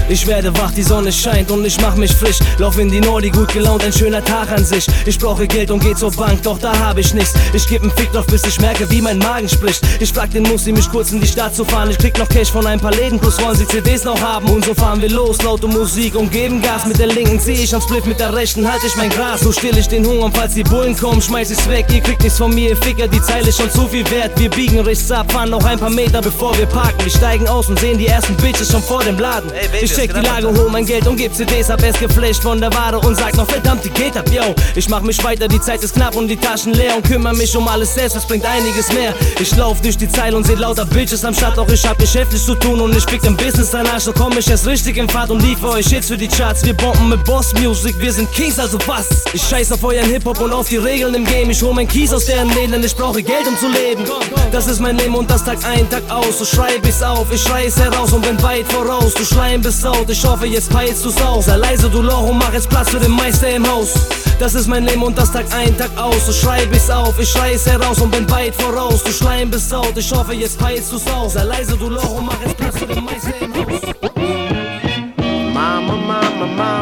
Ich werde wach, die Sonne scheint und ich mach mich frisch. Lauf in die Nordi, gut gelaunt, ein schöner Tag an sich. Ich brauche Geld und geh zur Bank, doch da hab ich nichts. Ich geb 'n Fick drauf, bis ich merke, wie mein Magen spricht. Ich frag den Musti, mich kurz in die Stadt zu fahren. Ich krieg noch Cash von ein paar Läden, plus wollen sie CDs noch haben. Und so fahren wir los, laute Musik und geben Gas. Mit der linken zieh ich am Split, mit der rechten halt ich mein Gras. So still ich den Hunger und falls die Bullen kommen, schmeiß ich's weg. Ihr kriegt nichts von mir, ihr Ficker, die Zeile ist schon zu viel wert. Wir biegen rechts ab, fahren noch ein paar Meter, bevor wir parken. Wir steigen aus und sehen die ersten Bitches schon vor dem Laden. Ich check die Lage, hol mein Geld und geb CDs, hab erst geflasht von der Ware und sag noch verdammt, die geht ab, yo. Ich mach mich weiter, die Zeit ist knapp und die Taschen leer und kümmere mich um alles selbst, es bringt einiges mehr. Ich lauf durch die Zeile und seh lauter Bitches am Start, doch ich hab geschäftlich zu tun und ich fick im Business danach. So komm ich erst richtig in Fahrt und liefere euch Hits für die Charts. Wir bomben mit Boss Music, wir sind Kings, also was? Ich scheiß auf euren Hip-Hop und auf die Regeln im Game. Ich hol mein Kies aus deren Läden, ich brauche Geld, um zu leben. Das ist mein Leben und das Tag ein, Tag aus. So schreib ich's auf, ich schrei es heraus und bin weit voraus. Du Schleim bist laut, ich hoffe jetzt peilst du's aus. Sei leise, du Loch, und mach jetzt Platz für den Meister im Haus. Das ist mein Leben und das Tag ein, Tag aus. So schreib ich's auf, ich schrei es heraus und bin weit voraus. Du Schleim bist laut, ich hoffe jetzt peilst du's aus. Sei leise, du Loch, und mach jetzt Platz für den Meister im Haus.